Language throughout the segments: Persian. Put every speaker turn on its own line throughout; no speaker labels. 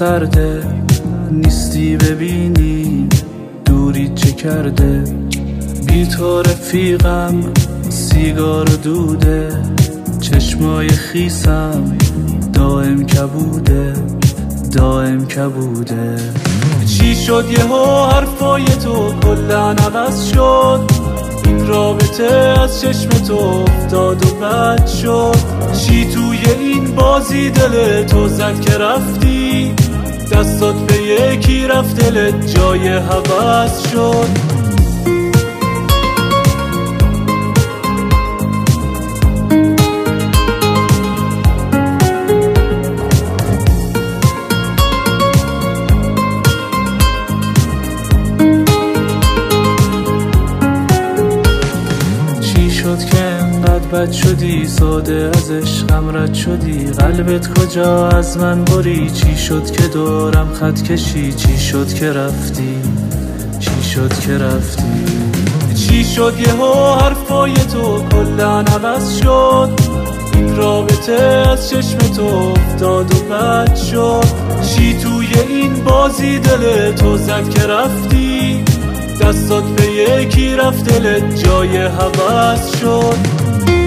سرده، نیستی ببینی دوری چه کرده. بی تو رفیقم سیگار و دوده، چشمای خیسم دائم کبوده، دائم کبوده. چی شد یهو حرفای تو کلن عوض شد، این رابطه از چشم تو افتاد و بد شد. چی توی این بازی دل تو زد که رفتی، دستات به یکی رفت دلت جای هوس شد. شد که انقدر بد شدی، ساده از عشقم رد شدی. قلبت کجا از من بری، چی شد که دورم خط کشی. چی شد که رفتی، چی شد که رفتی. چی شد یهو حرفای تو کلن عوض شد، این رابطه از چشم تو افتاد و بد شد. چی توی این بازی دل تو زد که رفتی، دستات به یکی رفت دلت جای هوس شد.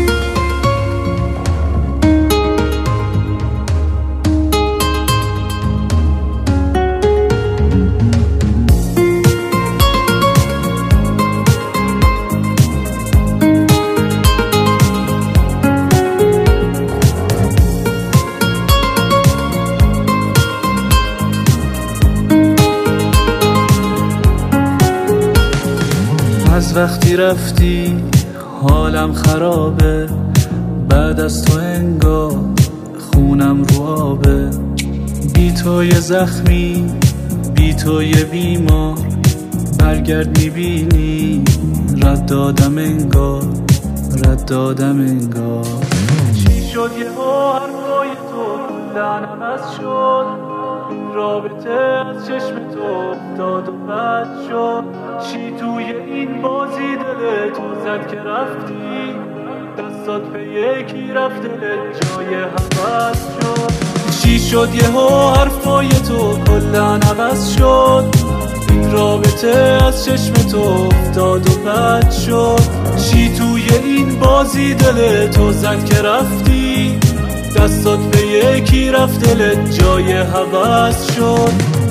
از وقتی رفتی حالم خرابه، بعد از تو انگار خونم رو آبه. بی تو یه زخمی، بی تو یه بیمار، برگرد میبینی رد دادم انگار، رد دادم انگار. چی شد یهو حرفای تو کلن عوض شد، رابطه از چشم تو افتاد و بد شد. چی توی این بازی دل تو زد که رفتی، دستات به یکی رفت دلت جای هوس شد. چی شد یهو حرفای تو کلن عوض شد، این رابطه از چشم تو افتاد و بد شد. چی توی این بازی دل تو زد که رفتی، دستات به یکی رفت دلت جای هوس شد.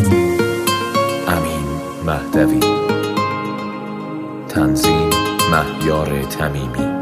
امین مهدوی، تنظیم مهیار تمیمی.